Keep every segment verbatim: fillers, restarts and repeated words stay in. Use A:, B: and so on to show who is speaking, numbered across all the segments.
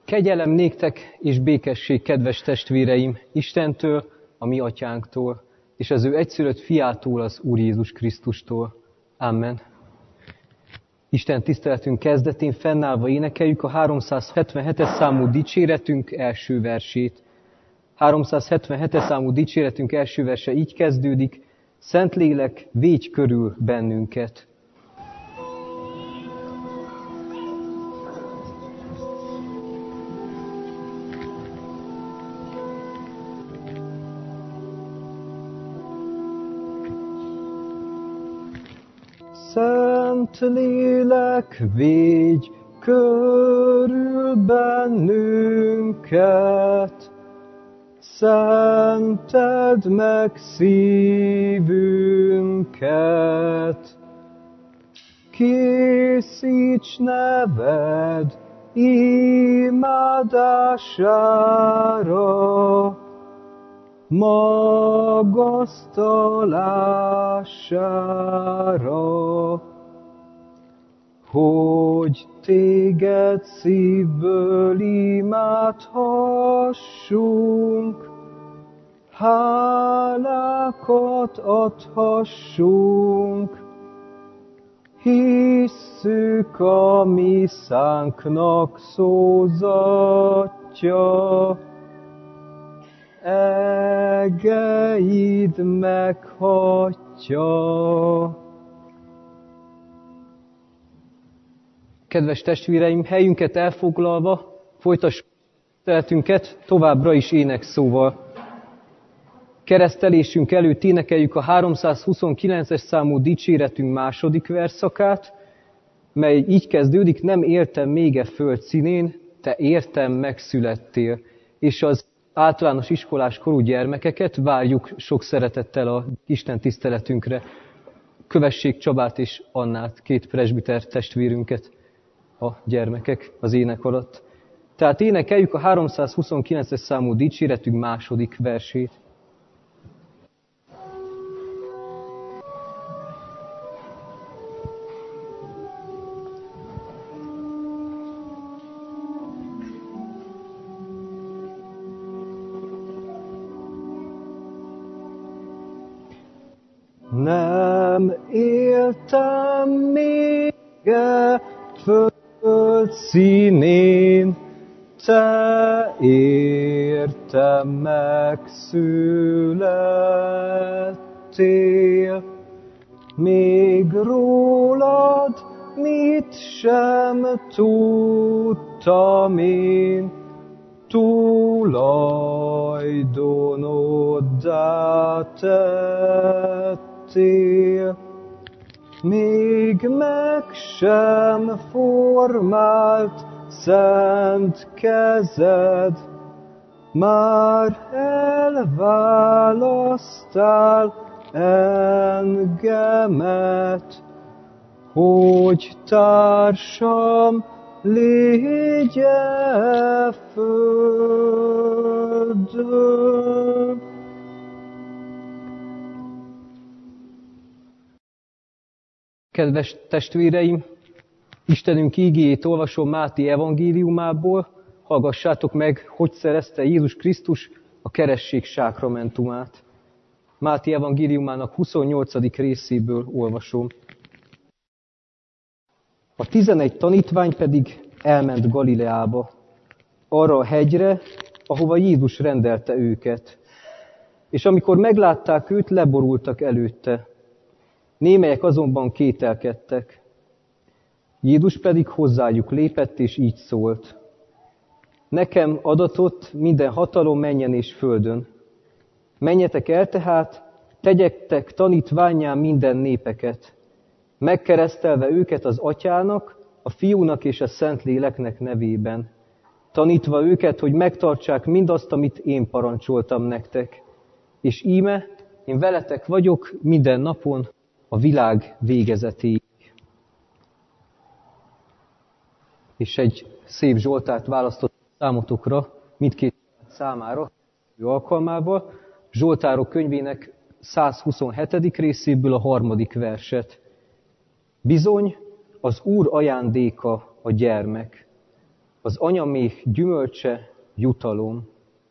A: Kegyelem néktek és békesség, kedves testvéreim, Istentől, a mi atyánktól, és az ő egyszülött fiától, az Úr Jézus Krisztustól. Amen. Isten tiszteletünk kezdetén fennállva énekeljük a háromszázhetvenhetes számú dicséretünk első versét. háromszázhetvenhetes számú dicséretünk első verse így kezdődik: Szentlélek, védj körül bennünket. Szentlélek, védj körül bennünket, szenteld meg szívünket. Készíts neved imádására, magasztalására, hogy téged szívből imádhassunk, hálákat adhassunk. Hisszük a mi szánknak szózatja, egeid meghatja. Kedves testvéreim, helyünket elfoglalva folytassuk tiszteletünket továbbra is énekszóval. Keresztelésünk előtt énekeljük a háromszázhuszonkilences számú dicséretünk második verszakát, mely így kezdődik: nem éltem még e föld színén, te értem megszülettél. És az általános iskolás korú gyermekeket várjuk sok szeretettel a Isten tiszteletünkre. Kövessék Csabát és Annát, két presbiter testvérünket, a gyermekek az ének alatt. Tehát énekeljük a háromszázhuszonkilences számú dicséretünk második versét. Nem éltem még e föld színén, te értem megszülettél. Még rólad mit sem tudtam én, tulajdonoddá tettél. Még meg sem formált szent kezed, már elválasztál engemet, hogy társam légy e földön. Kedves testvéreim, Istenünk ígéjét olvasom Máté evangéliumából, hallgassátok meg, hogy szerezte Jézus Krisztus a keresztség sákramentumát. Máté evangéliumának huszonnyolcadik részéből olvasom. A tizenegy tanítvány pedig elment Galileába, arra a hegyre, ahova Jézus rendelte őket. És amikor meglátták őt, leborultak előtte. Némelyek azonban kételkedtek. Jézus pedig hozzájuk lépett, és így szólt: Nekem adatott minden hatalom mennyen és földön. Menjetek el tehát, tegyektek tanítvánnyá minden népeket, megkeresztelve őket az Atyának, a Fiúnak és a Szentléleknek nevében, tanítva őket, hogy megtartsák mindazt, amit én parancsoltam nektek. És íme, én veletek vagyok minden napon, a világ végezetéig. És egy szép zsoltárt választott számotokra, mindkét számára, ő alkalmával, Zsoltárok könyvének százhuszonhetedik részéből a harmadik verset. Bizony, az Úr ajándéka a gyermek. Az anyaméh gyümölcse jutalom.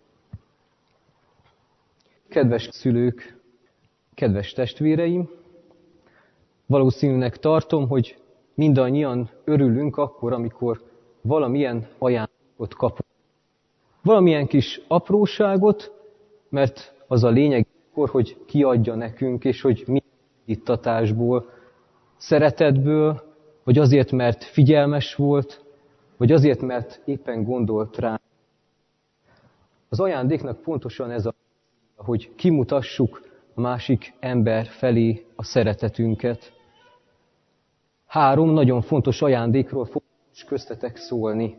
A: Kedves szülők, kedves testvéreim, valószínűnek tartom, hogy mindannyian örülünk akkor, amikor valamilyen ajándékot kapunk. Valamilyen kis apróságot, mert az a lényeg akkor, hogy kiadja nekünk, és hogy mi ittatásból, szeretetből, vagy azért, mert figyelmes volt, vagy azért, mert éppen gondolt rá. Az ajándéknak pontosan ez a, hogy kimutassuk a másik ember felé a szeretetünket. Három nagyon fontos ajándékról fogok köztetek szólni.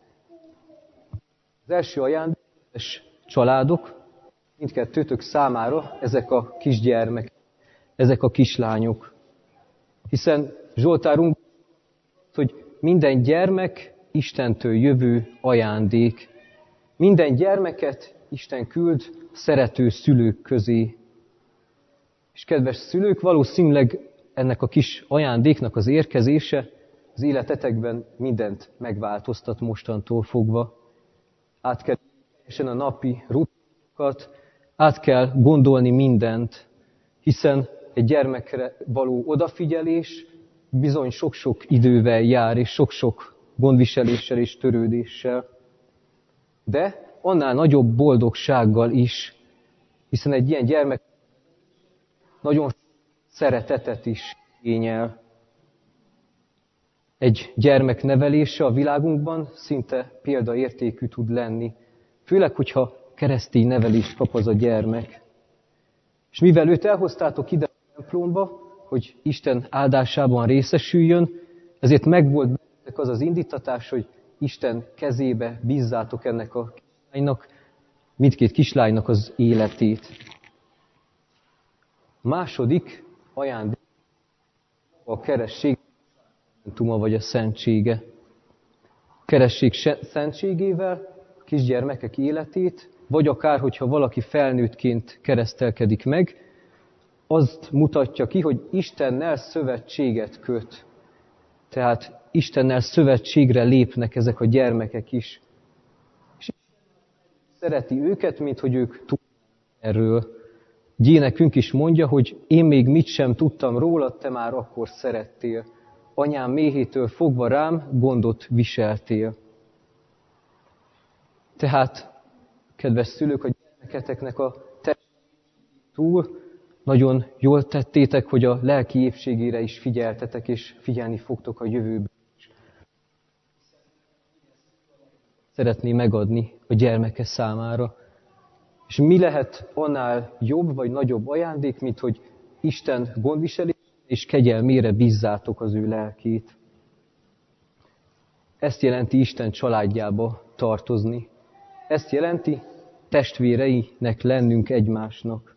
A: Az első ajándék, családok, mindkettőtök számára ezek a kisgyermek, ezek a kislányok. Hiszen Zsoltárunk, hogy minden gyermek Istentől jövő ajándék. Minden gyermeket Isten küld szerető szülők közé. És kedves szülők, valószínűleg ennek a kis ajándéknak az érkezése az életetekben mindent megváltoztat mostantól fogva. Át kell a napi rutinokat, át kell gondolni mindent, hiszen egy gyermekre való odafigyelés bizony sok-sok idővel jár, és sok-sok gondviseléssel és törődéssel. De annál nagyobb boldogsággal is, hiszen egy ilyen gyermek nagyon szeretetet is igényel. Egy gyermek nevelése a világunkban szinte példaértékű tud lenni, főleg, hogyha keresztény nevelést kap az a gyermek. És mivel őt elhoztátok ide a templomba, hogy Isten áldásában részesüljön, ezért megvolt bennetek az az indítatás, hogy Isten kezébe bízzátok ennek a kislánynak, mindkét kislánynak az életét. A második ajándék a keresztség vagy a szentsége. A keresztség szentségével a kisgyermekek életét, vagy akár, hogyha valaki felnőttként keresztelkedik meg, azt mutatja ki, hogy Istennel szövetséget köt. Tehát Istennel szövetségre lépnek ezek a gyermekek is. És szereti őket, mint hogy ők tudnak erről. Gyénekünk is mondja, hogy én még mit sem tudtam róla, te már akkor szerettél. Anyám méhétől fogva rám gondot viseltél. Tehát, kedves szülők, a gyermeketeknek a túl nagyon jól tettétek, hogy a lelki épségére is figyeltetek, és figyelni fogtok a jövőben is. Szeretné megadni a gyermeke számára. És mi lehet annál jobb vagy nagyobb ajándék, mint hogy Isten gondviselésére és kegyelmére bízzátok az ő lelkét. Ezt jelenti Isten családjába tartozni. Ezt jelenti testvéreinek lennünk egymásnak.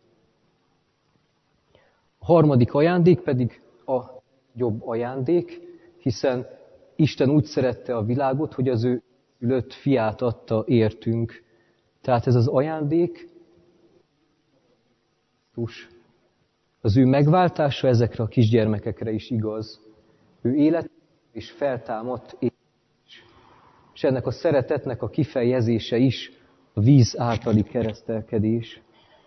A: A harmadik ajándék pedig a jobb ajándék, hiszen Isten úgy szerette a világot, hogy az ő szülött fiát adta értünk. Tehát ez az ajándék, az ő megváltása ezekre a kisgyermekekre is igaz. Ő élet és feltámadt élet. És ennek a szeretetnek a kifejezése is a víz általi keresztelkedés.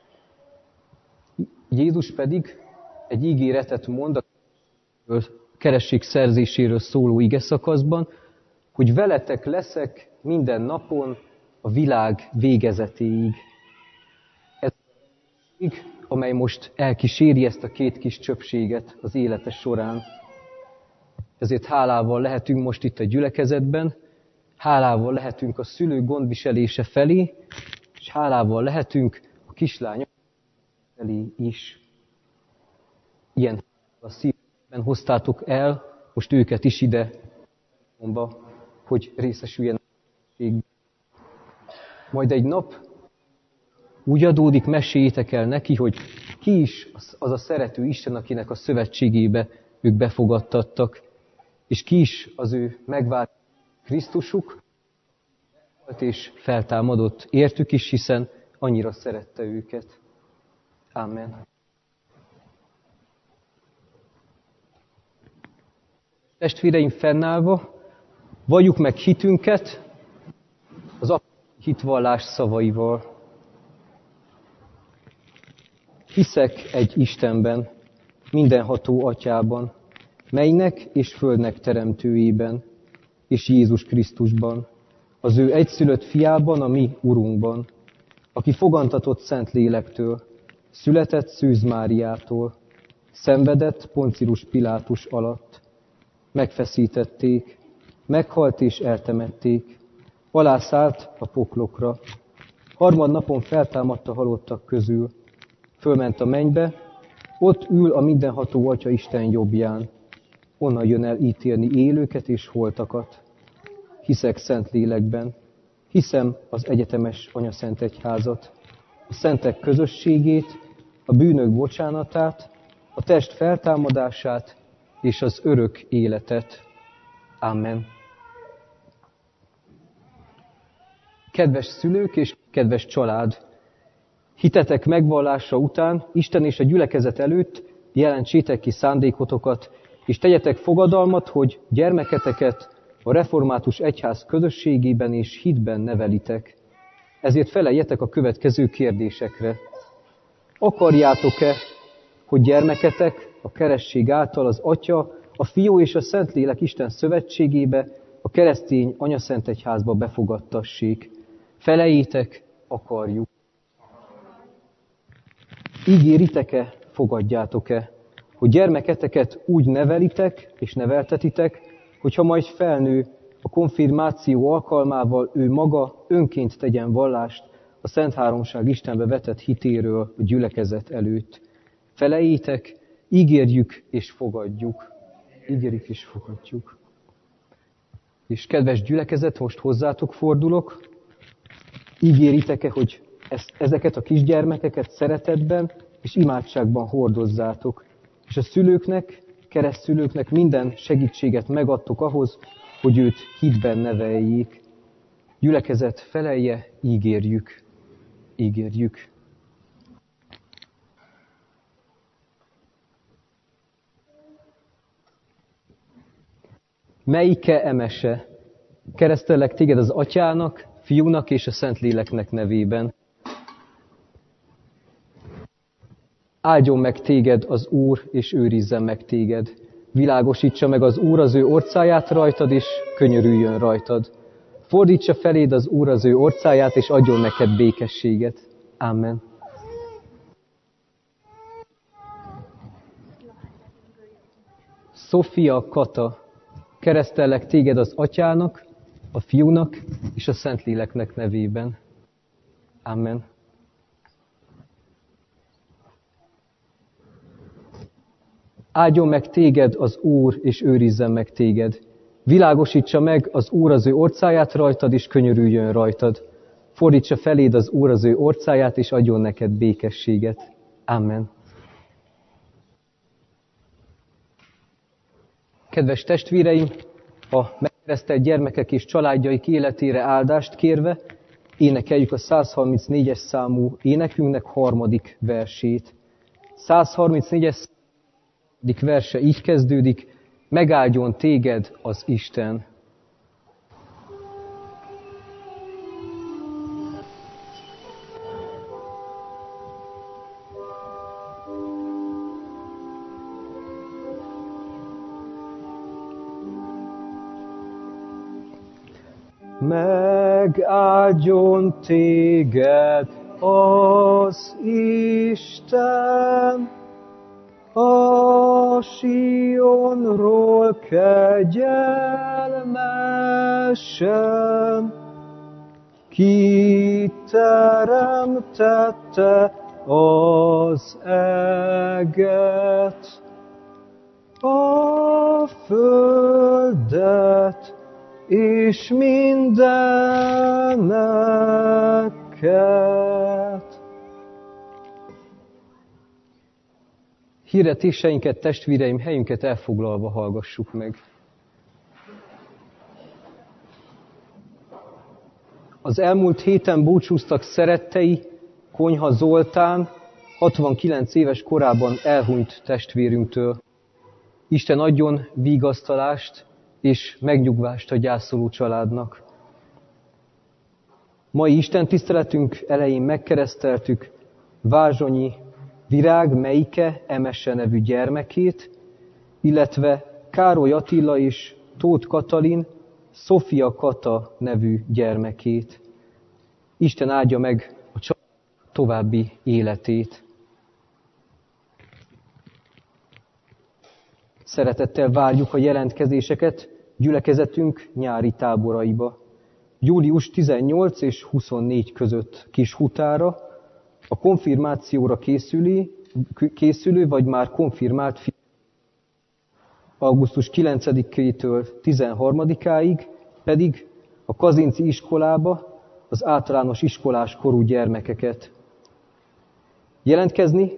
A: Jézus pedig egy ígéretet mond a keresztség szerzéséről szóló igeszakaszban, hogy veletek leszek minden napon a világ végezetéig. Ez az, amely most elkíséri ezt a két kis csöpséget az élete során. Ezért hálával lehetünk most itt a gyülekezetben, hálával lehetünk a szülő gondviselése felé, és hálával lehetünk a kislányok felé is. Ilyen a szívben hoztátok el, most őket is ide, hogy részesüljenek. Majd egy nap úgy adódik, meséljétek el neki, hogy ki is az a szerető Isten, akinek a szövetségébe ők befogadtattak, és ki is az ő megvált Krisztusuk, és feltámadott értük is, hiszen annyira szerette őket. Amen. Testvéreim, fennállva, valljuk meg hitünket az hitvallás szavaival. Hiszek egy Istenben, mindenható Atyában, mennynek és földnek teremtőjében, és Jézus Krisztusban, az ő egyszülött fiában, a mi Urunkban, aki fogantatott Szent Lélektől, született Szűz Máriától, szenvedett Poncirus Pilátus alatt, megfeszítették, meghalt és eltemették, alászállt a poklokra, harmadnapon feltámadt a halottak közül, fölment a mennybe, ott ül a mindenható Atya Isten jobbján, onnan jön el ítélni élőket és holtakat. Hiszek Szent Lélekben, hiszem az egyetemes Anyaszent Egyházat, a szentek közösségét, a bűnök bocsánatát, a test feltámadását és az örök életet. Amen. Kedves szülők és kedves család! Hitetek megvallása után Isten és a gyülekezet előtt jelentsétek ki szándékotokat, és tegyetek fogadalmat, hogy gyermeketeket a református egyház közösségében és hitben nevelitek. Ezért feleljetek a következő kérdésekre. Akarjátok-e, hogy gyermeketek a keresztség által az Atya, a Fiú és a Szentlélek Isten szövetségébe, a keresztény Anyaszent Egyházba befogadtassék? Feleljétek, akarjuk. Ígéritek-e, fogadjátok-e, hogy gyermeketeket úgy nevelitek és neveltetitek, hogyha majd felnő, a konfirmáció alkalmával ő maga önként tegyen vallást a Szent Háromság Istenbe vetett hitéről a gyülekezet előtt. Feleljétek, ígérjük és fogadjuk. Ígérjük és fogadjuk. És kedves gyülekezet, most hozzátok fordulok. Ígéritek-e, hogy ezt, ezeket a kisgyermekeket szeretetben és imádságban hordozzátok, és a szülőknek, keresztszülőknek minden segítséget megadtok ahhoz, hogy őt hitben neveljék. Gyülekezet, felelje, ígérjük, ígérjük. Melyike emese? Keresztellek téged az Atyának, Fiúnak és a Szentléleknek nevében. Áldjon meg téged az Úr, és őrizzen meg téged. Világosítsa meg az Úr az ő orcáját rajtad, és könyörüljön rajtad. Fordítsa feléd az Úr az ő orcáját, és adjon neked békességet. Amen. Szofia Kata, keresztellek téged az Atyának, a Fiúnak és a Szentléleknek nevében. Amen. Áldjon meg téged az Úr, és őrizzen meg téged. Világosítsa meg az Úr az ő orcáját rajtad, és könyörüljön rajtad. Fordítsa feléd az Úr az ő orcáját, és adjon neked békességet. Amen. Kedves testvéreim, a megkeresztelt gyermekek és családjaik életére áldást kérve, énekeljük a száz harmincnégyes számú énekünknek harmadik versét. száz harmincnégyes verse így kezdődik: megáldjon téged az Isten. Megáldjon téged az Isten, a Sionról kegyelmesen, ki teremtette az eget, a földet és mindeneket. Hirdetéseinket, testvéreim, helyünket elfoglalva hallgassuk meg. Az elmúlt héten búcsúztak szerettei, Konyha Zoltán, hatvankilenc éves korában elhunyt testvérünktől. Isten adjon vigasztalást és megnyugvást a gyászoló családnak. Mai Isten tiszteletünk elején megkereszteltük Vázsonyi Virág Meike Emese nevű gyermekét, illetve Károly Attila és Tóth Katalin Szofia Kata nevű gyermekét. Isten áldja meg a család további életét. Szeretettel várjuk a jelentkezéseket gyülekezetünk nyári táboraiba. július tizennyolc és huszonnégy között Kishutára, a konfirmációra készülő, készülő vagy már konfirmált fiú. augusztus kilencedikétől tizenharmadikáig pedig a Kazinci iskolába az általános iskolás korú gyermekeket. Jelentkezni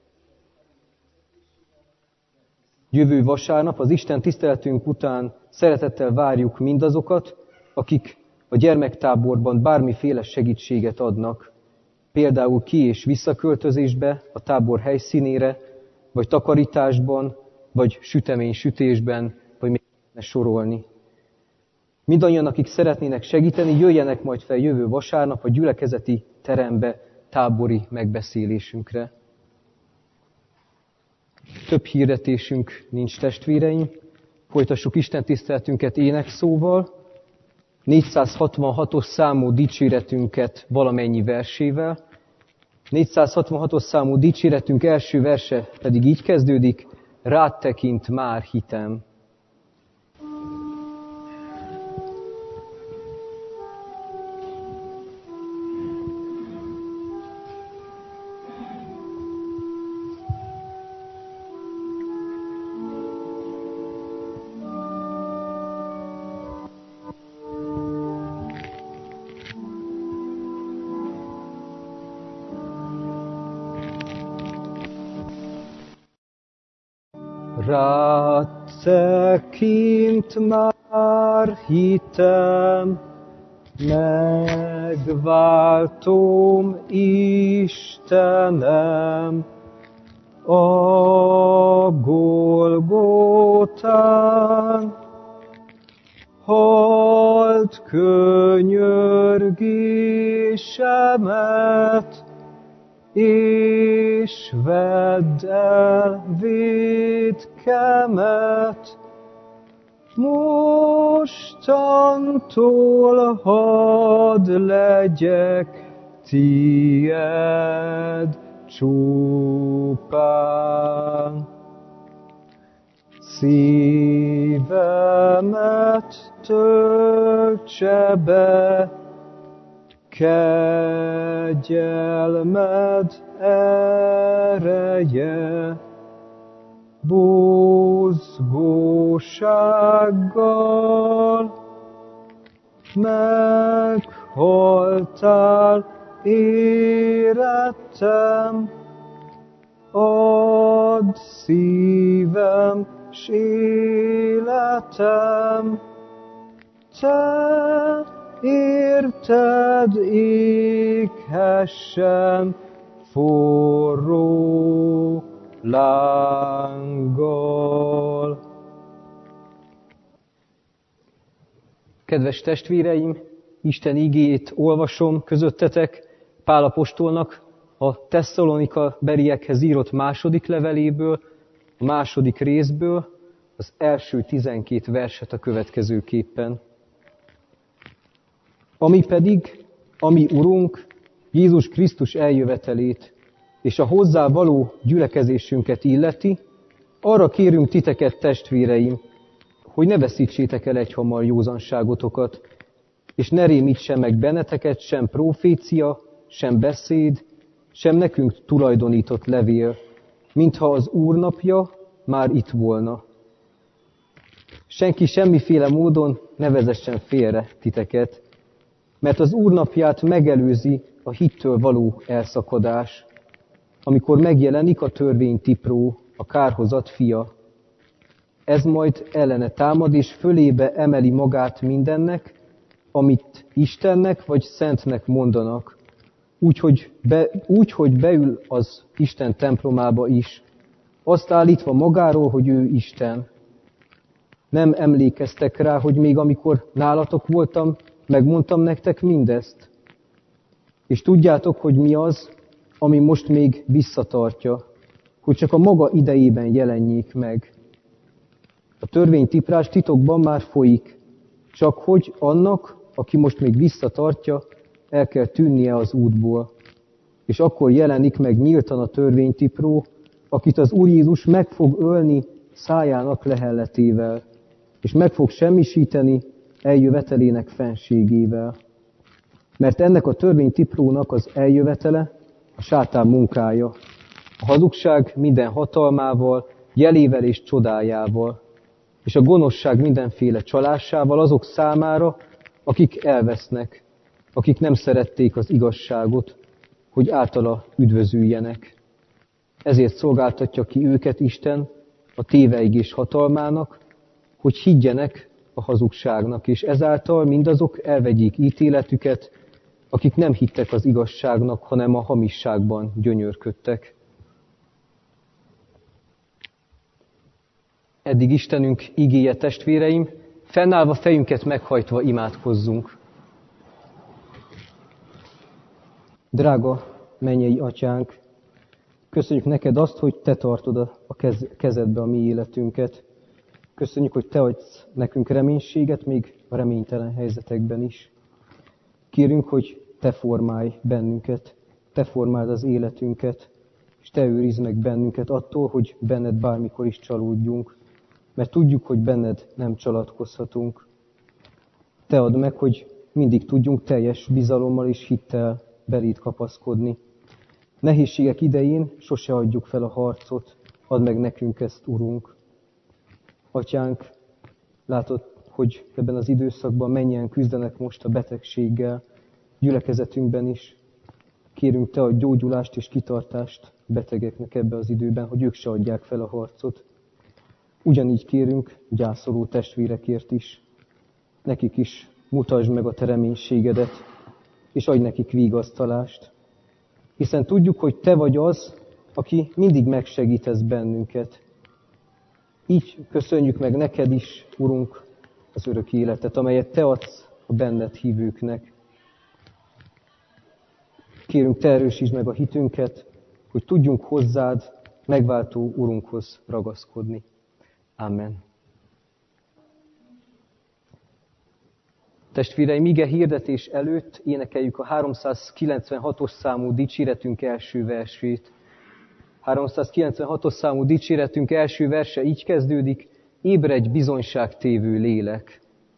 A: jövő vasárnap az Isten tiszteletünk után szeretettel várjuk mindazokat, akik a gyermektáborban bármiféle segítséget adnak, például ki- és visszaköltözésbe a tábor helyszínére, vagy takarításban, vagy sütemény-sütésben, vagy még ne sorolni. Mindannyian, akik szeretnének segíteni, jöjjenek majd fel jövő vasárnap a gyülekezeti terembe tábori megbeszélésünkre. Több hirdetésünk nincs, testvéreim. Folytassuk Isten tiszteletünket énekszóval. négyszázhatvanhatos számú dicséretünket valamennyi versével. négyszázhatvanhatos számú dicséretünk első verse pedig így kezdődik: rád tekint már hitem. Rád tekint már hitem, megváltom Istenem, a Golgotán. Halld könyörgésemet, és vedd el vétkemet. Mostantól hadd legyek tied csupán. Szívemet töltse be kegyelmed ereje, buzgósággal meghaltál érettem, add szívem s életem, te érted éghessen forró lánggal. Kedves testvéreim, Isten igéjét olvasom közöttetek Pál apostolnak a Tesszalonika beliekhez írott második leveléből, a második részből, az első tizenkét verset a következőképpen. Ami pedig, ami Urunk, Jézus Krisztus eljövetelét és a hozzá való gyülekezésünket illeti, arra kérünk titeket, testvéreim, hogy ne veszítsétek el egyhamar józanságotokat, és ne rémítsen meg benneteket sem profécia, sem beszéd, sem nekünk tulajdonított levél, mintha az Úr napja már itt volna. Senki semmiféle módon ne vezessen félre titeket, mert az Úr napját megelőzi a hittől való elszakadás, amikor megjelenik a törvény tipró, a kárhozat fia. Ez majd ellene támad, és fölébe emeli magát mindennek, amit Istennek vagy Szentnek mondanak, úgy, hogy, be, úgy, hogy beül az Isten templomába is, azt állítva magáról, hogy ő Isten. Nem emlékeztek rá, hogy még amikor nálatok voltam, megmondtam nektek mindezt? És tudjátok, hogy mi az, ami most még visszatartja, hogy csak a maga idejében jelenjék meg. A törvénytiprás titokban már folyik, csak hogy annak, aki most még visszatartja, el kell tűnnie az útból. És akkor jelenik meg nyíltan a törvénytipró, akit az Úr Jézus meg fog ölni szájának lehelletével, és meg fog semmisíteni eljövetelének fenségével. Mert ennek a törvénytiprónak az eljövetele a sátán munkája, a hazugság minden hatalmával, jelével és csodájával, és a gonoszság mindenféle csalásával azok számára, akik elvesznek, akik nem szerették az igazságot, hogy általa üdvözüljenek. Ezért szolgáltatja ki őket Isten a téveigés hatalmának, hogy higgyenek a hazugságnak, és ezáltal mindazok elvegyék ítéletüket, akik nem hittek az igazságnak, hanem a hamisságban gyönyörködtek. Eddig Istenünk igéje, testvéreim, fennállva fejünket meghajtva imádkozzunk. Drága mennyei Atyánk, köszönjük neked azt, hogy te tartod a kezedbe a mi életünket. Köszönjük, hogy te adsz nekünk reménységet, még a reménytelen helyzetekben is. Kérünk, hogy te formálj bennünket, te formáld az életünket, és te őrizd meg bennünket attól, hogy benned bármikor is csalódjunk, mert tudjuk, hogy benned nem csalatkozhatunk. Te add meg, hogy mindig tudjunk teljes bizalommal és hittel beléd kapaszkodni. Nehézségek idején sose adjuk fel a harcot, add meg nekünk ezt, Urunk. Atyánk, látod, hogy ebben az időszakban mennyien küzdenek most a betegséggel, gyülekezetünkben is. Kérünk te adj gyógyulást és kitartást betegeknek ebbe az időben, hogy ők se adják fel a harcot. Ugyanígy kérünk gyászoló testvérekért is. Nekik is mutasd meg a te reménységedet, és adj nekik vigasztalást. Hiszen tudjuk, hogy te vagy az, aki mindig megsegítesz bennünket. Így köszönjük meg neked is, Urunk, az örök életet, amelyet te adsz a benned hívőknek. Kérünk, te erősítsd meg a hitünket, hogy tudjunk hozzád, megváltó Urunkhoz ragaszkodni. Amen. Testvéreim, ige hirdetés előtt énekeljük a háromszázkilencvenhatos számú dicséretünk első versét. háromszázkilencvenhatos számú dicséretünk első verse így kezdődik: ébredj bizonyságtévő lélek.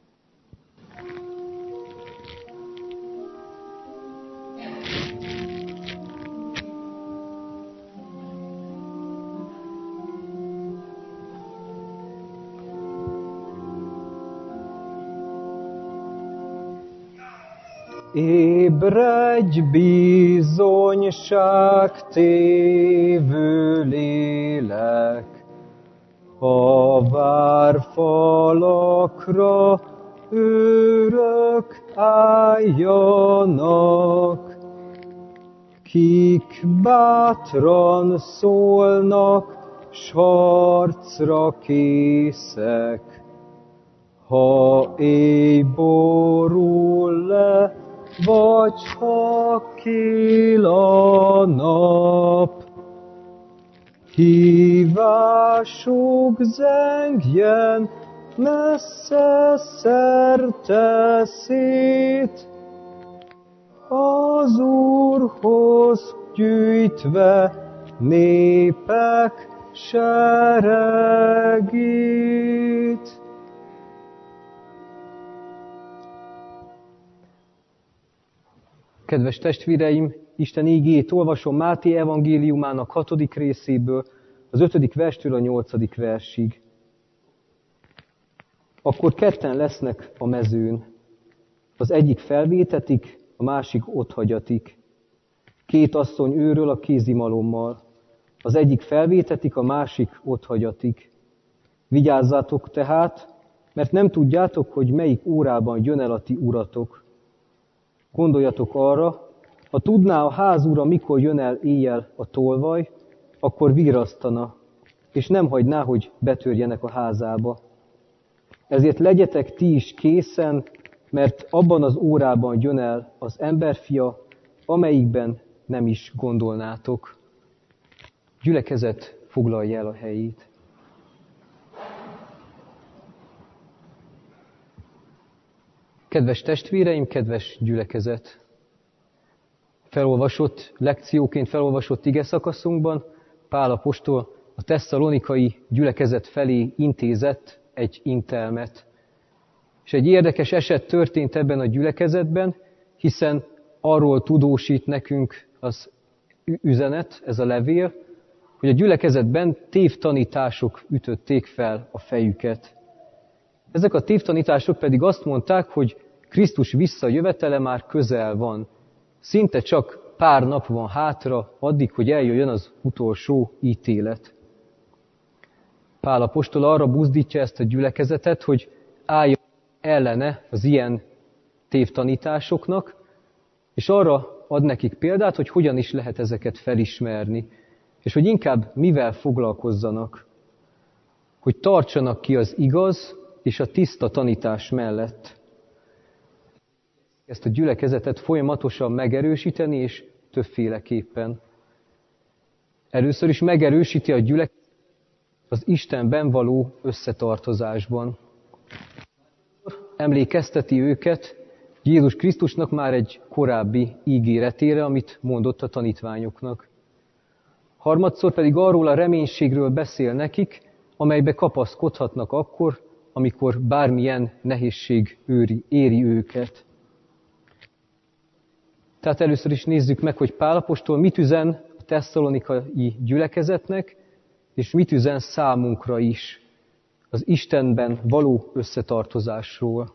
A: Ébredj bizonyságtévő lélek, a várfalakra őrök álljanak, kik bátran szólnak, s harcra készek. Ha éj borul le, vagy ha kél a nap, hívásuk zengjen messze szerte szét, az Úrhoz gyűjtve népek seregét. Kedves testvéreim, Isten ígéjét olvasom Máté evangéliumának hatodik részéből, az ötödik verstől a nyolcadik versig. Akkor ketten lesznek a mezőn. Az egyik felvétetik, a másik otthagyatik. Két asszony őről a kézimalommal. Az egyik felvétetik, a másik otthagyatik. Vigyázzátok tehát, mert nem tudjátok, hogy melyik órában jön el a ti uratok. Gondoljatok arra, ha tudná a ház ura, mikor jön el éjjel a tolvaj, akkor virrasztana, és nem hagyná, hogy betörjenek a házába. Ezért legyetek ti is készen, mert abban az órában jön el az emberfia, amelyikben nem is gondolnátok. Gyülekezet foglalja el a helyét. Kedves testvéreim, kedves gyülekezet! Felolvasott lekcióként felolvasott igeszakaszunkban Pál apostol a tesszalonikai gyülekezet felé intézett egy intelmet. És egy érdekes eset történt ebben a gyülekezetben, hiszen arról tudósít nekünk az üzenet, ez a levél, hogy a gyülekezetben tévtanítások ütötték fel a fejüket. Ezek a tévtanítások pedig azt mondták, hogy Krisztus visszajövetele már közel van. Szinte csak pár nap van hátra, addig, hogy eljöjjön az utolsó ítélet. Pál apostol arra buzdítja ezt a gyülekezetet, hogy álljon ellene az ilyen tévtanításoknak, és arra ad nekik példát, hogy hogyan is lehet ezeket felismerni, és hogy inkább mivel foglalkozzanak, hogy tartsanak ki az igaz és a tiszta tanítás mellett. Ezt a gyülekezetet folyamatosan megerősíteni, és többféleképpen. Először is megerősíti a gyülekezetet az Istenben való összetartozásban. Emlékezteti őket Jézus Krisztusnak már egy korábbi ígéretére, amit mondott a tanítványoknak. Harmadszor pedig arról a reménységről beszél nekik, amelybe kapaszkodhatnak akkor, amikor bármilyen nehézség őri, éri őket. Tehát először is nézzük meg, hogy Pál apostol mit üzen a tesszalonikai gyülekezetnek, és mit üzen számunkra is az Istenben való összetartozásról.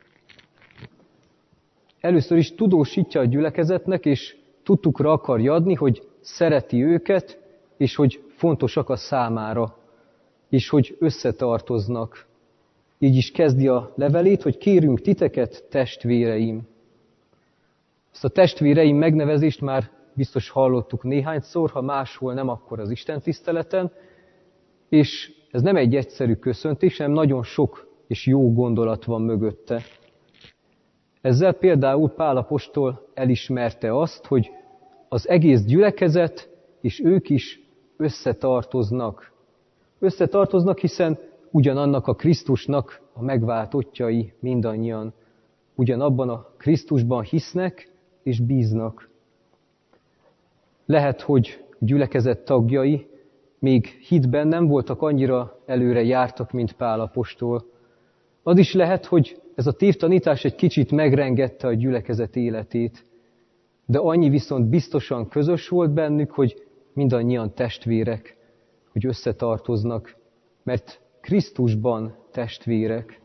A: Először is tudósítja a gyülekezetnek, és tudtukra akarja adni, hogy szereti őket, és hogy fontosak a számára, és hogy összetartoznak. Így is kezdi a levelét, hogy kérünk titeket, testvéreim. Ezt a testvéreim megnevezést már biztos hallottuk néhányszor, ha máshol nem, akkor az Isten tiszteleten, és ez nem egy egyszerű köszöntés, hanem nagyon sok és jó gondolat van mögötte. Ezzel például Pál apostol elismerte azt, hogy az egész gyülekezet és ők is összetartoznak. Összetartoznak, hiszen ugyanannak a Krisztusnak a megváltottjai mindannyian. Ugyanabban a Krisztusban hisznek és bíznak. Lehet, hogy gyülekezet tagjai még hitben nem voltak annyira előre jártak, mint Pál apostol. Az is lehet, hogy ez a tévtanítás egy kicsit megrengette a gyülekezet életét, de annyi viszont biztosan közös volt bennük, hogy mindannyian testvérek, hogy összetartoznak, mert Krisztusban testvérek.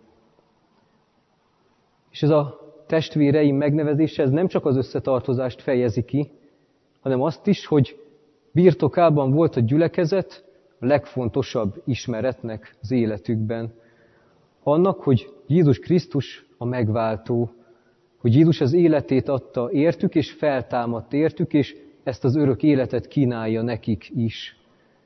A: És ez a testvéreim megnevezése, ez nem csak az összetartozást fejezi ki, hanem azt is, hogy birtokában volt a gyülekezet a legfontosabb ismeretnek az életükben. Annak, hogy Jézus Krisztus a megváltó, hogy Jézus az életét adta értük, és feltámadt értük, és ezt az örök életet kínálja nekik is.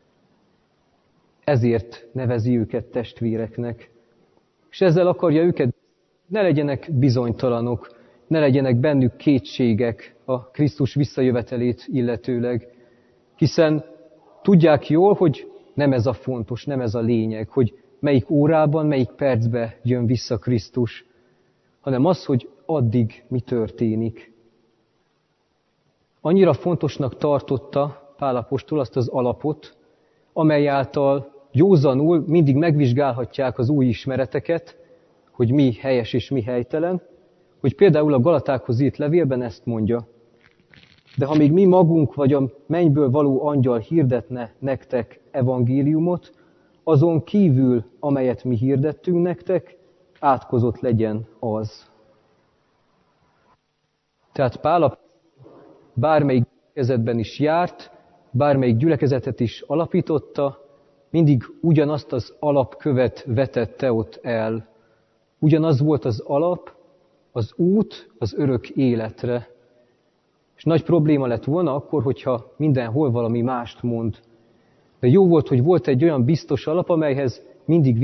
A: Ezért nevezi őket testvéreknek. És ezzel akarja őket, ne legyenek bizonytalanok, ne legyenek bennük kétségek a Krisztus visszajövetelét illetőleg, hiszen tudják jól, hogy nem ez a fontos, nem ez a lényeg, hogy melyik órában, melyik percben jön vissza Krisztus, hanem az, hogy addig mi történik. Annyira fontosnak tartotta Pál apostol azt az alapot, amely által józanul mindig megvizsgálhatják az új ismereteket, hogy mi helyes és mi helytelen, hogy például a Galatákhoz írt levélben ezt mondja. De ha még mi magunk vagy a mennyből való angyal hirdetne nektek evangéliumot, azon kívül, amelyet mi hirdettünk nektek, átkozott legyen az. Tehát Pál bármelyik gyülekezetben is járt, bármelyik gyülekezetet is alapította, mindig ugyanazt az alapkövet vetette ott el. Ugyanaz volt az alap, az út az örök életre. És nagy probléma lett volna akkor, hogyha mindenhol valami mást mond. De jó volt, hogy volt egy olyan biztos alap, amelyhez mindig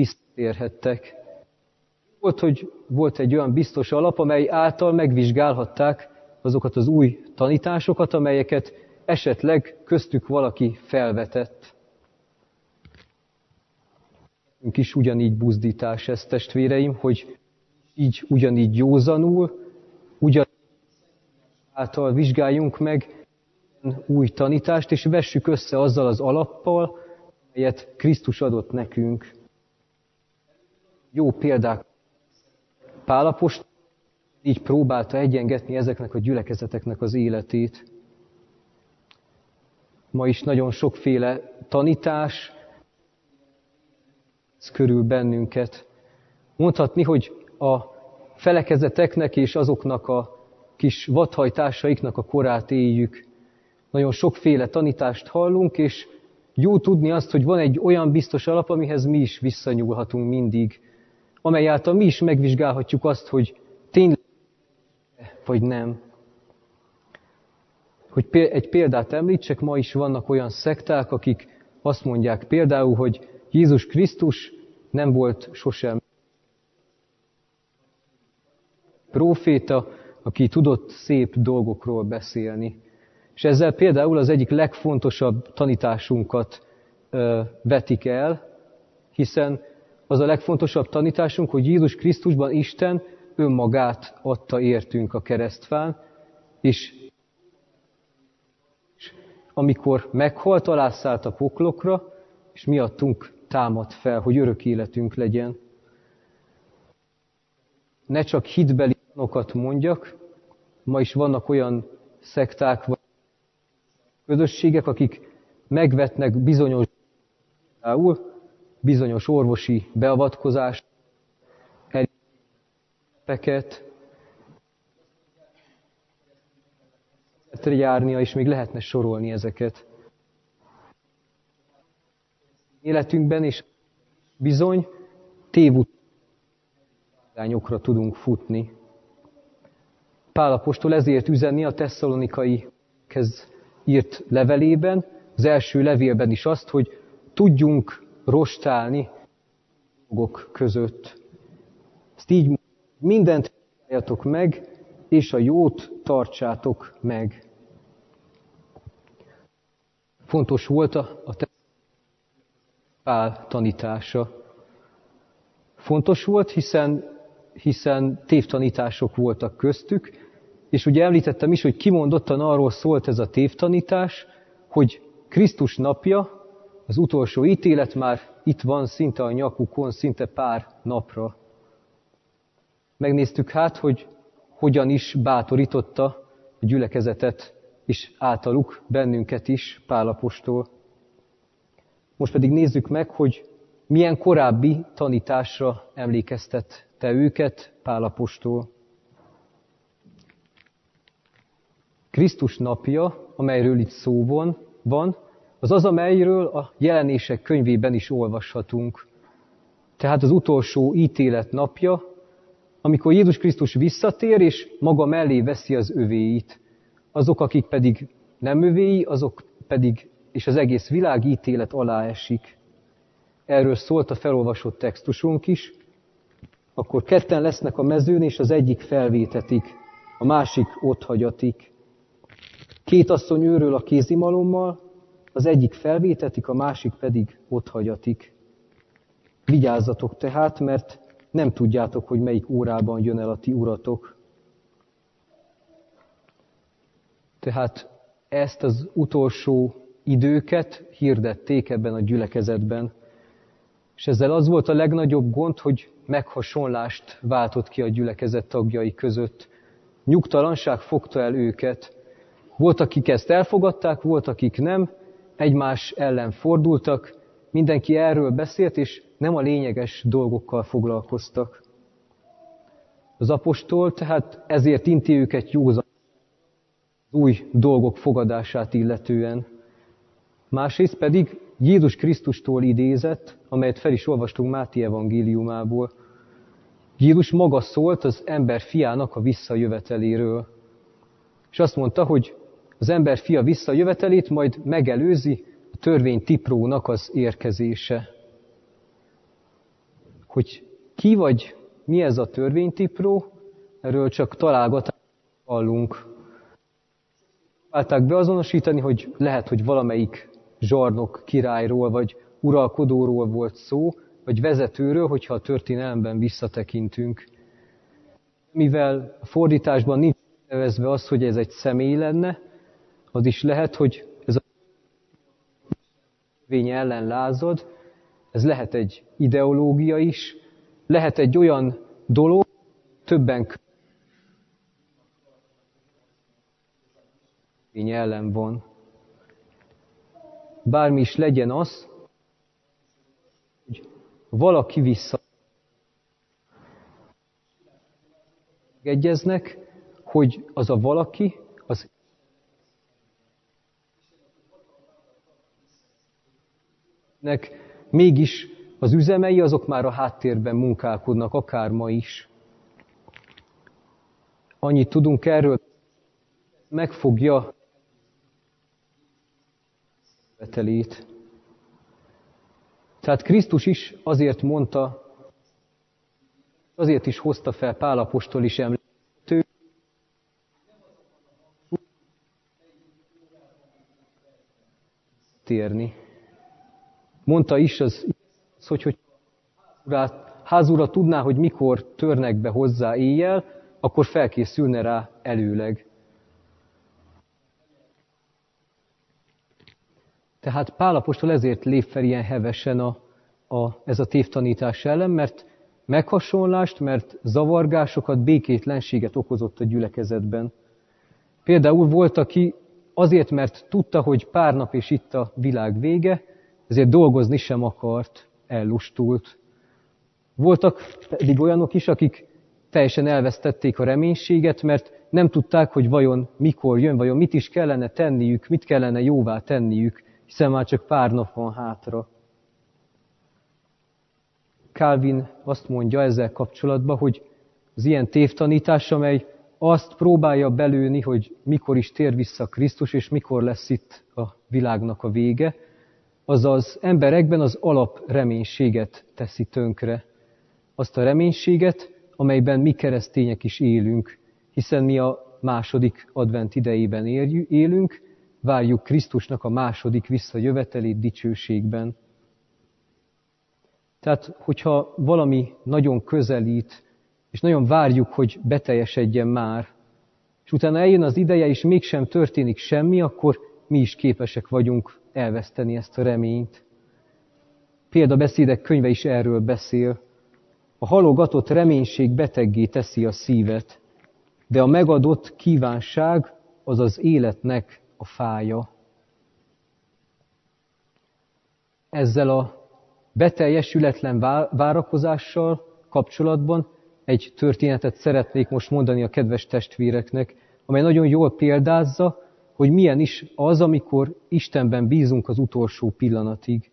A: visszatérhettek. Volt, hogy volt egy olyan biztos alap, amely által megvizsgálhatták azokat az új tanításokat, amelyeket esetleg köztük valaki felvetett. Nekünk is ugyanígy buzdítás ez, testvéreim, hogy így ugyanígy józanul, ugyanígy által vizsgáljunk meg új tanítást, és vessük össze azzal az alappal, amelyet Krisztus adott nekünk. Jó példák. Pál apostol így próbálta egyengetni ezeknek a gyülekezeteknek az életét. Ma is nagyon sokféle tanítás körül bennünket. Mondhatni, hogy a felekezeteknek és azoknak a kis vadhajtásaiknak a korát éljük. Nagyon sokféle tanítást hallunk, és jó tudni azt, hogy van egy olyan biztos alap, amihez mi is visszanyúlhatunk mindig, amely által mi is megvizsgálhatjuk azt, hogy tényleg vagy nem. Hogy egy példát említsek, ma is vannak olyan szekták, akik azt mondják például, hogy Jézus Krisztus nem volt sosem próféta, aki tudott szép dolgokról beszélni. És ezzel például az egyik legfontosabb tanításunkat ö, vetik el, hiszen az a legfontosabb tanításunk, hogy Jézus Krisztusban Isten önmagát adta értünk a keresztfán, és amikor meghalt, alászállt a poklokra, és miattunk támad fel, hogy örök életünk legyen. Ne csak hitbeli okat mondjak, ma is vannak olyan szekták vagy közösségek, akik megvetnek bizonyos, bizonyos orvosi beavatkozást, elépeket, járnia, és még lehetne sorolni ezeket. Életünkben is bizony tévútányokra tudunk futni. Pál apostol ezért üzenni a tesszalonikaihez írt levelében, az első levélben is azt, hogy tudjunk rostálni dolgok között. Ezt így mindent csináljatok meg, és a jót tartsátok meg. Fontos volt a, a Pál tanítása. Fontos volt, hiszen, hiszen tévtanítások voltak köztük, és ugye említettem is, hogy kimondottan arról szólt ez a tévtanítás, hogy Krisztus napja, az utolsó ítélet már itt van, szinte a nyakukon, szinte pár napra. Megnéztük hát, hogy hogyan is bátorította a gyülekezetet, és általuk bennünket is Pál apostol. Most pedig nézzük meg, hogy milyen korábbi tanításra emlékeztette őket Pál apostol. Krisztus napja, amelyről itt szó van, van, az az, amelyről a Jelenések könyvében is olvashatunk. Tehát az utolsó ítélet napja, amikor Jézus Krisztus visszatér, és maga mellé veszi az övéit. Azok, akik pedig nem övéi, azok pedig, és az egész világ ítélet alá esik. Erről szólt a felolvasott textusunk is. Akkor ketten lesznek a mezőn, és az egyik felvétetik, a másik otthagyatik. Két asszony őről a kézimalommal, az egyik felvétetik, a másik pedig otthagyatik. Vigyázzatok tehát, mert nem tudjátok, hogy melyik órában jön el a ti uratok. Tehát ezt az utolsó időket hirdették ebben a gyülekezetben. És ezzel az volt a legnagyobb gond, hogy meghasonlást váltott ki a gyülekezet tagjai között. Nyugtalanság fogta el őket. Volt, akik ezt elfogadták, volt, akik nem, egymás ellen fordultak, mindenki erről beszélt, és nem a lényeges dolgokkal foglalkoztak. Az apostol tehát ezért inti őket józan az új dolgok fogadását illetően. Másrészt pedig Jézus Krisztustól idézett, amelyet fel is olvastunk Máté evangéliumából. Jézus maga szólt az ember fiának a visszajöveteléről. És azt mondta, hogy az ember fia visszajövetelét majd megelőzi a törvénytiprónak az érkezése. Hogy ki vagy mi ez a törvénytipró, erről csak találgatást hallunk. Próbálták beazonosítani, hogy lehet, hogy valamelyik zsarnok királyról, vagy uralkodóról volt szó, vagy vezetőről, hogyha a történelemben visszatekintünk. Mivel a fordításban nincs nevezve az, hogy ez egy személy lenne, az is lehet, hogy ez a törvény ellen lázad, ez lehet egy ideológia is, lehet egy olyan dolog, többen törvény ellen van. Bármi is legyen az, hogy valaki vissza egyeznek, hogy az a valaki, az nek mégis az üzemei, azok már a háttérben munkálkodnak, akár ma is. Annyit tudunk erről, megfogja betelét. Tehát Krisztus is azért mondta, azért is hozta fel Pál apostol is említő, térni. Mondta is az, hogy, hogy házura tudná, hogy mikor törnek be hozzá éjjel, akkor felkészülne rá előleg. Tehát Pál apostol ezért lép fel ilyen hevesen a, a, ez a tévtanítás ellen, mert meghasonlást, mert zavargásokat, békétlenséget okozott a gyülekezetben. Például volt, aki azért, mert tudta, hogy pár nap és itt a világ vége, ezért dolgozni sem akart, ellustult. Voltak pedig olyanok is, akik teljesen elvesztették a reménységet, mert nem tudták, hogy vajon mikor jön, vajon mit is kellene tenniük, mit kellene jóvá tenniük, hiszen már csak pár nap van hátra. Calvin azt mondja ezzel kapcsolatban, hogy az ilyen tévtanítás, amely azt próbálja belőni, hogy mikor is tér vissza Krisztus, és mikor lesz itt a világnak a vége, az az emberekben az alap reménységet teszi tönkre. Azt a reménységet, amelyben mi keresztények is élünk, hiszen mi a második advent idejében élünk, várjuk Krisztusnak a második visszajövetelét dicsőségben. Tehát, hogyha valami nagyon közelít, és nagyon várjuk, hogy beteljesedjen már, és utána eljön az ideje, és mégsem történik semmi, akkor mi is képesek vagyunk elveszteni ezt a reményt. Példabeszédek könyve is erről beszél. A halogatott reménység beteggé teszi a szívet, de a megadott kívánság az az életnek a fája. Ezzel a beteljesületlen várakozással kapcsolatban egy történetet szeretnék most mondani a kedves testvéreknek, amely nagyon jól példázza, hogy milyen is az, amikor Istenben bízunk az utolsó pillanatig.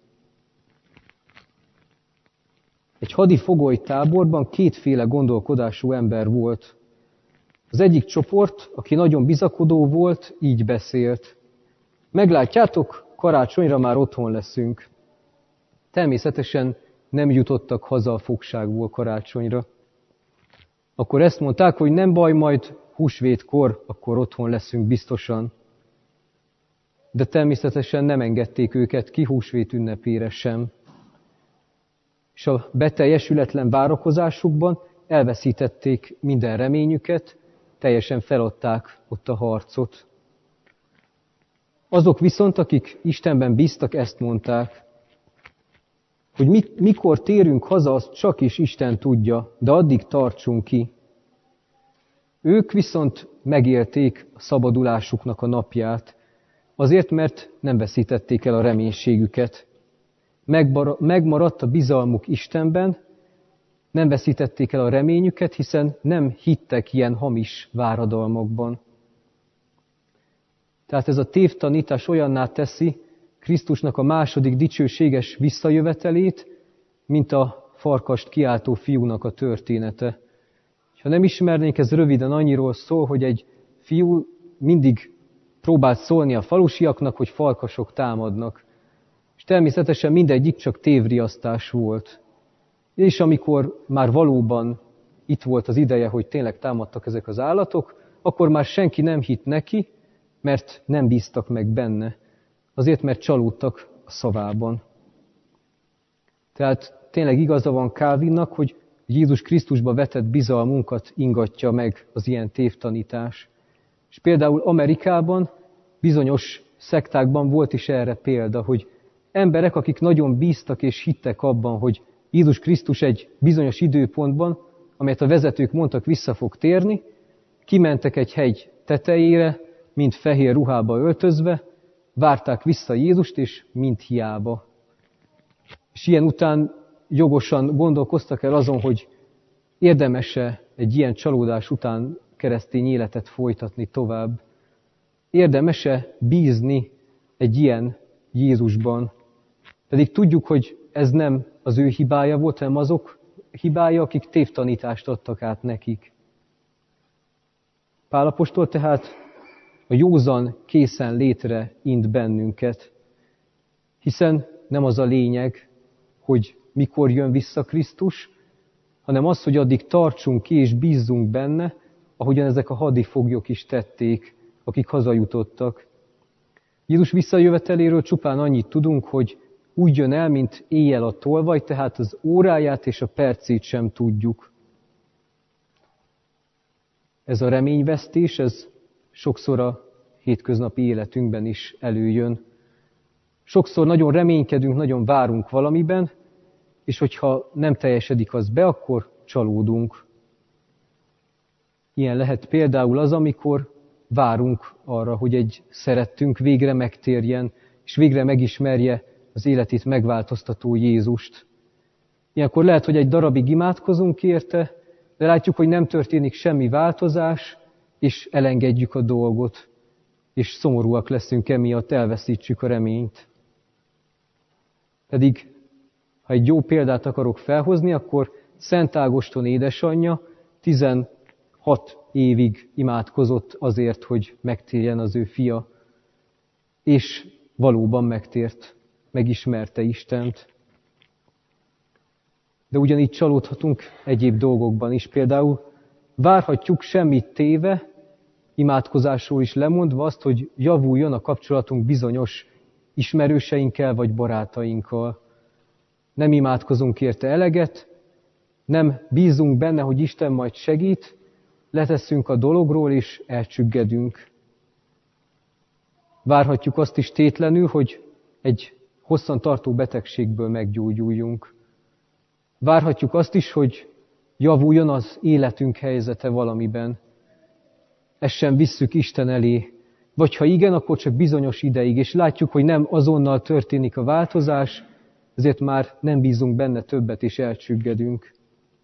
A: Egy hadifogoly táborban kétféle gondolkodású ember volt. Az egyik csoport, aki nagyon bizakodó volt, így beszélt. Meglátjátok, karácsonyra már otthon leszünk. Természetesen nem jutottak haza a fogságból karácsonyra. Akkor ezt mondták, hogy nem baj, majd húsvétkor, akkor otthon leszünk biztosan. De természetesen nem engedték őket ki húsvét ünnepére sem. És a beteljesületlen várakozásukban elveszítették minden reményüket, teljesen feladták ott a harcot. Azok viszont, akik Istenben bíztak, ezt mondták, hogy mit, mikor térünk haza, azt csak is Isten tudja, de addig tartsunk ki. Ők viszont megélték a szabadulásuknak a napját, azért, mert nem veszítették el a reménységüket. Megmaradt a bizalmuk Istenben, nem veszítették el a reményüket, hiszen nem hittek ilyen hamis váradalmakban. Tehát ez a tévtanítás olyanná teszi Krisztusnak a második dicsőséges visszajövetelét, mint a farkast kiáltó fiúnak a története. Ha nem ismernénk, ez röviden annyiról szól, hogy egy fiú mindig próbált szólni a falusiaknak, hogy farkasok támadnak. És természetesen mindegyik csak tévriasztás volt. És amikor már valóban itt volt az ideje, hogy tényleg támadtak ezek az állatok, akkor már senki nem hitt neki, mert nem bíztak meg benne. Azért, mert csalódtak a szavában. Tehát tényleg igaza van Calvinnak, hogy Jézus Krisztusba vetett bizalmunkat ingatja meg az ilyen tévtanítás. És például Amerikában, bizonyos szektákban volt is erre példa, hogy emberek, akik nagyon bíztak és hittek abban, hogy Jézus Krisztus egy bizonyos időpontban, amelyet a vezetők mondtak, vissza fog térni, kimentek egy hegy tetejére, mind fehér ruhába öltözve, várták vissza Jézust, és mind hiába. És ilyen után jogosan gondolkoztak el azon, hogy érdemes-e egy ilyen csalódás után keresztény életet folytatni tovább. Érdemes-e bízni egy ilyen Jézusban? Pedig tudjuk, hogy ez nem az ő hibája volt, hanem azok hibája, akik tévtanítást adtak át nekik. Pál apostol tehát a józan készen létre int bennünket, hiszen nem az a lényeg, hogy mikor jön vissza Krisztus, hanem az, hogy addig tartsunk ki és bízzunk benne, ahogyan ezek a hadifoglyok is tették, akik hazajutottak. Jézus visszajöveteléről csupán annyit tudunk, hogy úgy jön el, mint éjjel a tolvaj, tehát az óráját és a percét sem tudjuk. Ez a reményvesztés, ez sokszor a hétköznapi életünkben is előjön. Sokszor nagyon reménykedünk, nagyon várunk valamiben, és hogyha nem teljesedik az be, akkor csalódunk. Ilyen lehet például az, amikor várunk arra, hogy egy szerettünk végre megtérjen, és végre megismerje az életét megváltoztató Jézust. Ilyenkor lehet, hogy egy darabig imádkozunk érte, de látjuk, hogy nem történik semmi változás, és elengedjük a dolgot, és szomorúak leszünk emiatt, elveszítsük a reményt. Pedig, ha egy jó példát akarok felhozni, akkor Szent Ágoston édesanyja tizenhat évig imádkozott azért, hogy megtérjen az ő fia, és valóban megtért, megismerte Istent. De ugyanígy csalódhatunk egyéb dolgokban is. Például várhatjuk semmit téve, imádkozásról is lemondva azt, hogy javuljon a kapcsolatunk bizonyos ismerőseinkkel vagy barátainkkal. Nem imádkozunk érte eleget, nem bízunk benne, hogy Isten majd segít, letesszünk a dologról és elcsüggedünk. Várhatjuk azt is tétlenül, hogy egy hosszan tartó betegségből meggyógyuljunk. Várhatjuk azt is, hogy javuljon az életünk helyzete valamiben. Ezt sem visszük Isten elé. Vagy ha igen, akkor csak bizonyos ideig, és látjuk, hogy nem azonnal történik a változás, ezért már nem bízunk benne többet, és elcsüggedünk.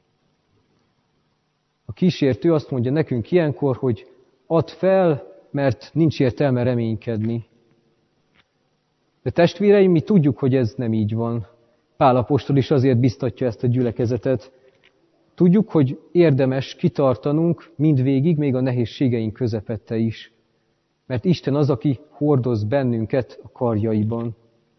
A: A kísértő azt mondja nekünk ilyenkor, hogy add fel, mert nincs értelme reménykedni. De testvéreim, mi tudjuk, hogy ez nem így van. Pál apostol is azért biztatja ezt a gyülekezetet. Tudjuk, hogy érdemes kitartanunk mindvégig, még a nehézségeink közepette is. Mert Isten az, aki hordoz bennünket a karjaiban.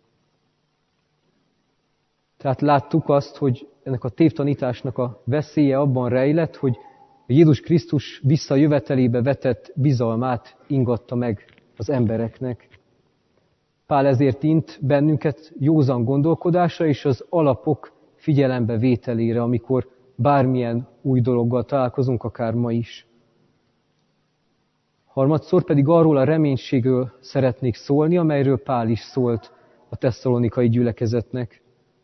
A: Tehát láttuk azt, hogy ennek a tévtanításnak a veszélye abban rejlett, hogy Jézus Krisztus visszajövetelébe vetett bizalmát ingatta meg az embereknek. Pál ezért int bennünket józan gondolkodásra és az alapok figyelembe vételére, amikor bármilyen új dologgal találkozunk, akár ma is. Harmadszor pedig arról a reménységről szeretnék szólni, amelyről Pál is szólt a tesszalonikai gyülekezetnek.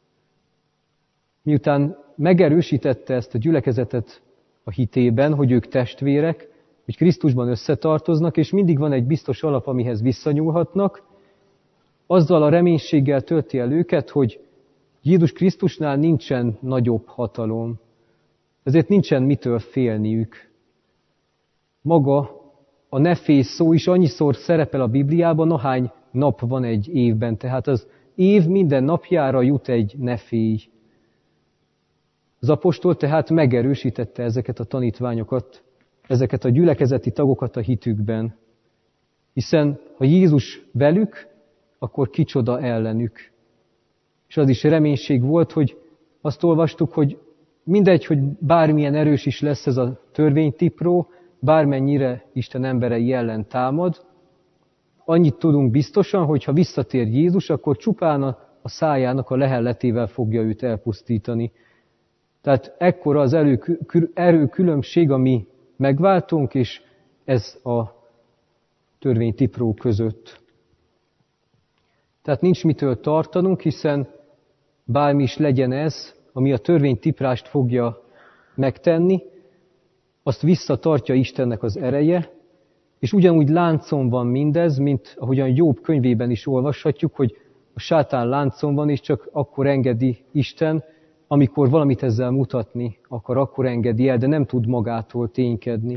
A: Miután megerősítette ezt a gyülekezetet a hitében, hogy ők testvérek, hogy Krisztusban összetartoznak, és mindig van egy biztos alap, amihez visszanyúlhatnak, azzal a reménységgel tölti el őket, hogy Jézus Krisztusnál nincsen nagyobb hatalom. Ezért nincsen mitől félniük. Maga a ne félj szó is annyiszor szerepel a Bibliában, ahány nap van egy évben. Tehát az év minden napjára jut egy ne félj. Az apostol tehát megerősítette ezeket a tanítványokat, ezeket a gyülekezeti tagokat a hitükben. Hiszen ha Jézus velük, akkor kicsoda ellenük. És az is reménység volt, hogy azt olvastuk, hogy mindegy, hogy bármilyen erős is lesz ez a törvénytipró, bármennyire Isten emberei ellen támad, annyit tudunk biztosan, hogy ha visszatér Jézus, akkor csupán a, a szájának a lehelletével fogja őt elpusztítani. Tehát ekkora az erőkülönbség, ami megváltunk, és ez a törvénytipró között. Tehát nincs mitől tartanunk, hiszen bármi is legyen ez, ami a törvénytiprást fogja megtenni, azt visszatartja Istennek az ereje, és ugyanúgy láncon van mindez, mint ahogyan Jobb könyvében is olvashatjuk, hogy a sátán láncon van, és csak akkor engedi Isten, amikor valamit ezzel mutatni akar, akkor engedi el, de nem tud magától ténykedni.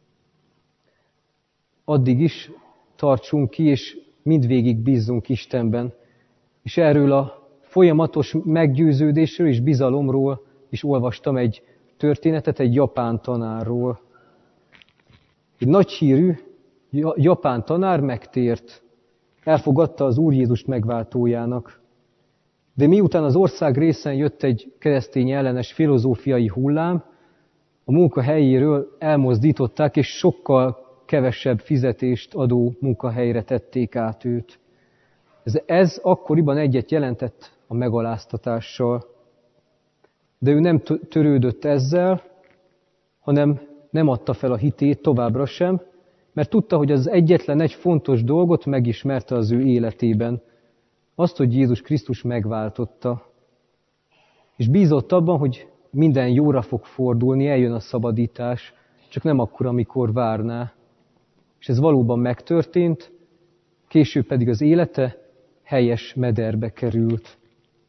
A: Addig is tartsunk ki, és mindvégig bízzunk Istenben. És erről a folyamatos meggyőződésről és bizalomról is olvastam egy történetet egy japán tanárról. Egy nagy hírű japán tanár megtért, elfogadta az Úr Jézust megváltójának. De miután az ország részen jött egy keresztény ellenes filozófiai hullám, a munkahelyéről elmozdították, és sokkal kevesebb fizetést adó munkahelyre tették át őt. Ez, ez akkoriban egyet jelentett a megaláztatással. De ő nem törődött ezzel, hanem nem adta fel a hitét továbbra sem, mert tudta, hogy az egyetlen egy fontos dolgot megismerte az ő életében. Azt, hogy Jézus Krisztus megváltotta. És bízott abban, hogy minden jóra fog fordulni, eljön a szabadítás, csak nem akkor, amikor várná. És ez valóban megtörtént, később pedig az élete helyes mederbe került.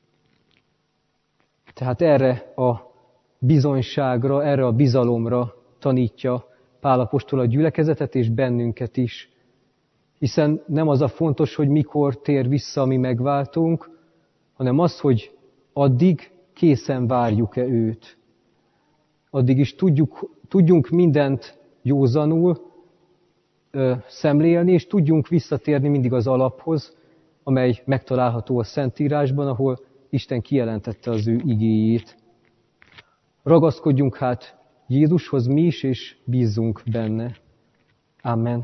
A: Tehát erre a bizonyságra, erre a bizalomra tanítja Pál apostol a gyülekezetet és bennünket is. Hiszen nem az a fontos, hogy mikor tér vissza, mi megváltunk, hanem az, hogy addig készen várjuk-e őt. Addig is tudjuk, tudjunk mindent józanul ö, szemlélni, és tudjunk visszatérni mindig az alaphoz, amely megtalálható a Szentírásban, ahol Isten kijelentette az ő igéjét. Ragaszkodjunk hát Jézushoz mi is, és bízzunk benne. Amen.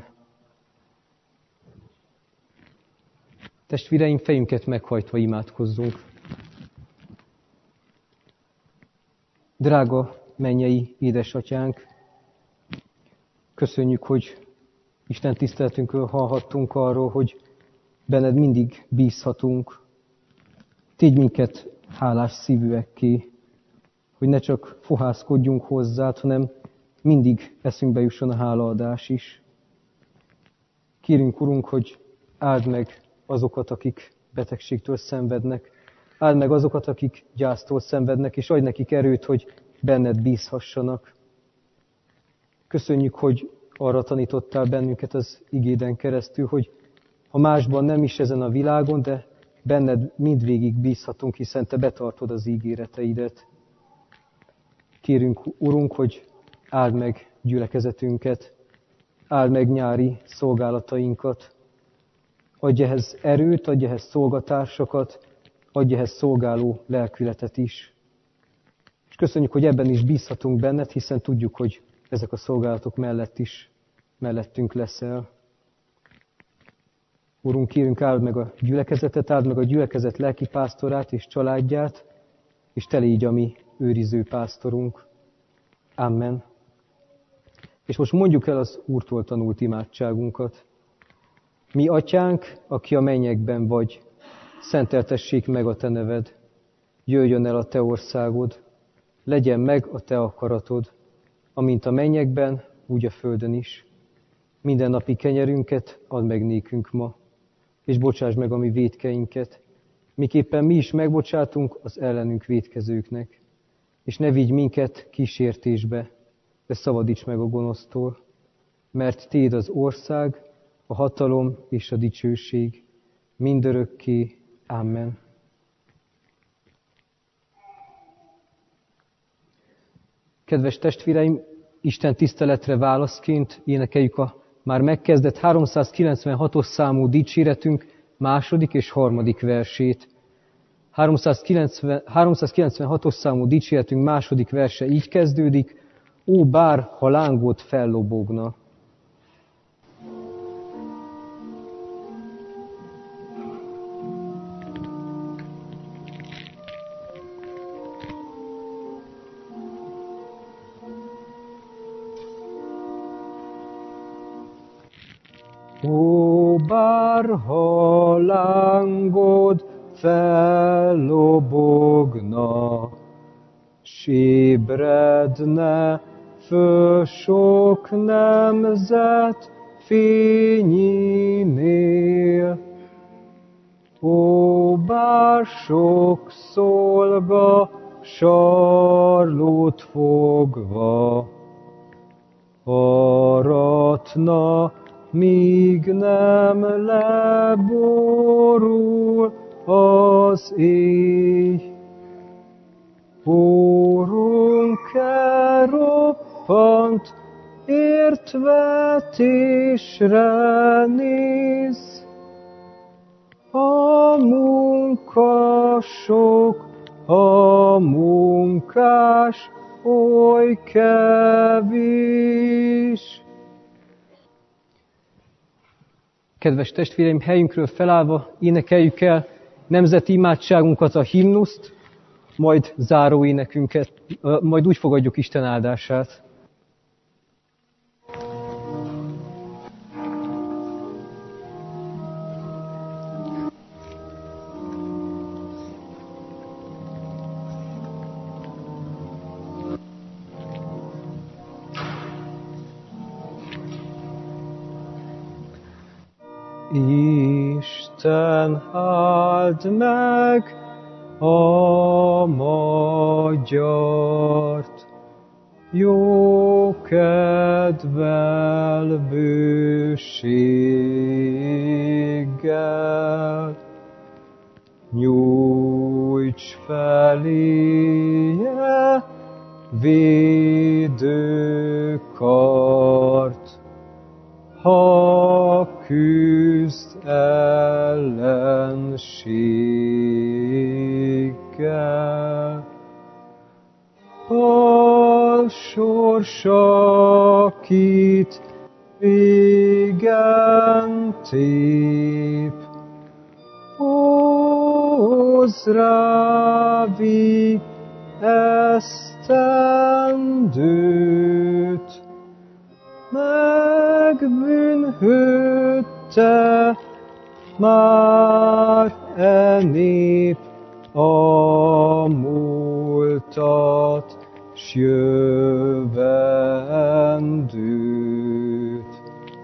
A: Testvéreim, fejünket meghajtva imádkozzunk. Drága mennyei édesatyánk, köszönjük, hogy Isten tiszteletünkről hallhattunk arról, hogy benned mindig bízhatunk. Tégy minket hálás szívűekké, hogy ne csak fohászkodjunk hozzád, hanem mindig eszünkbe jusson a hálaadás is. Kérünk, Urunk, hogy áld meg azokat, akik betegségtől szenvednek, áld meg azokat, akik gyásztól szenvednek, és adj nekik erőt, hogy benned bízhassanak. Köszönjük, hogy arra tanítottál bennünket az igéden keresztül, hogy ha másban nem is ezen a világon, de benned mindvégig bízhatunk, hiszen te betartod az ígéreteidet. Kérünk, Urunk, hogy áld meg gyülekezetünket, áld meg nyári szolgálatainkat, adj ehhez erőt, adj ehhez szolgatársakat, adj ehhez szolgáló lelkületet is. És köszönjük, hogy ebben is bízhatunk benned, hiszen tudjuk, hogy ezek a szolgálatok mellett is mellettünk leszel. Urunk, kérünk, áld meg a gyülekezetet, áld meg a gyülekezet lelkipásztorát és családját, és te légy a mi őriző pásztorunk. Amen. És most mondjuk el az Úrtól tanult imádságunkat. Mi atyánk, aki a mennyekben vagy, szenteltessék meg a te neved. Jöjjön el a te országod, legyen meg a te akaratod, amint a mennyekben, úgy a földön is. Minden napi kenyerünket add meg nékünk ma, és bocsáss meg a mi vétkeinket, miképpen mi is megbocsátunk az ellenünk vétkezőknek. És ne vigy minket kísértésbe, de szabadíts meg a gonosztól, mert Téd az ország, a hatalom és a dicsőség mindörökké. Amen. Kedves testvéreim, Isten tiszteletre válaszként énekeljük a már megkezdett háromszázkilencvenhatos számú dicséretünk második és harmadik versét. háromszázkilencvenhatos számú dicséretünk második verse így kezdődik: Ó, bár ha lángot fellobogna. Ó, bár ha lángod fellobogna, s ébredne föl sok nemzet fényénél. Ó, bár sok szolga sarlót fogva aratna, míg nem leborul az éj. Órunk-e roppant értvetésre néz, a munkasok, a munkás oly kevés. Kedves testvéreim, helyünkről felállva énekeljük el nemzeti imádságunkat, a himnuszt, majd záró énekünket, majd úgy fogadjuk Isten áldását. Isten áld meg a magyart, jó kedvel, bőséggel. Nyújts feléje védő kart, ha küzd ellenséggel. A sorsakit végen tép, hozz rá víg esztendőt, megbűnhődte már e nép a múltat, s jövendőt.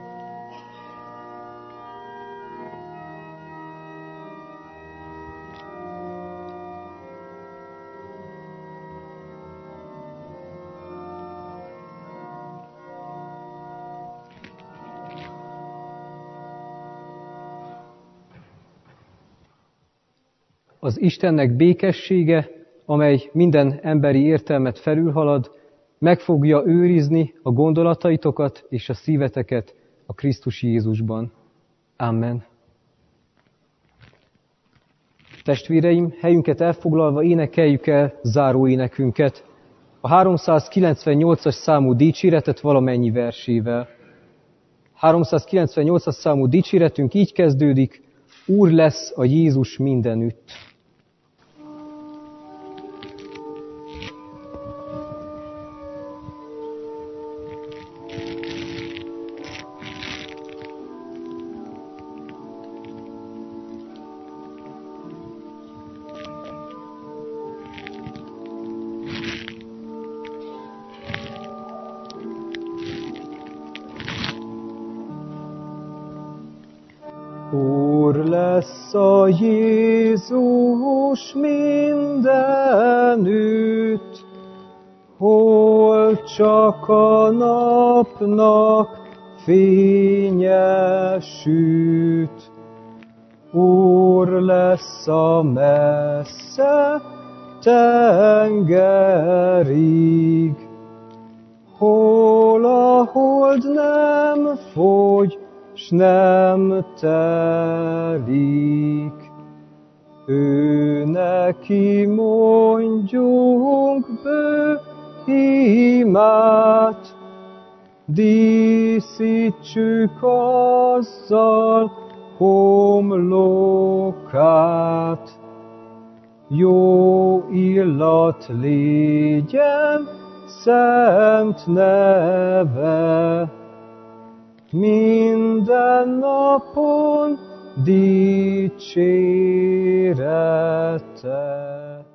A: Az Istennek békessége, amely minden emberi értelmet felülhalad, meg fogja őrizni a gondolataitokat és a szíveteket a Krisztus Jézusban. Amen. Testvéreim, helyünket elfoglalva énekeljük el záró énekünket, a háromszázkilencvennyolcas számú dicséretet valamennyi versével. háromszázkilencvennyolcas számú dicséretünk így kezdődik: Úr lesz a Jézus mindenütt. Úr lesz a Jézus mindenütt, hol csak a napnak fénye süt. Úr lesz a messze tengerig, hol a hold nem fogy, s nem telik. Ő neki mondjunk bő imát, díszítsük azzal homlokát. Jó illat légyen szent neve, minden napon dicsérete.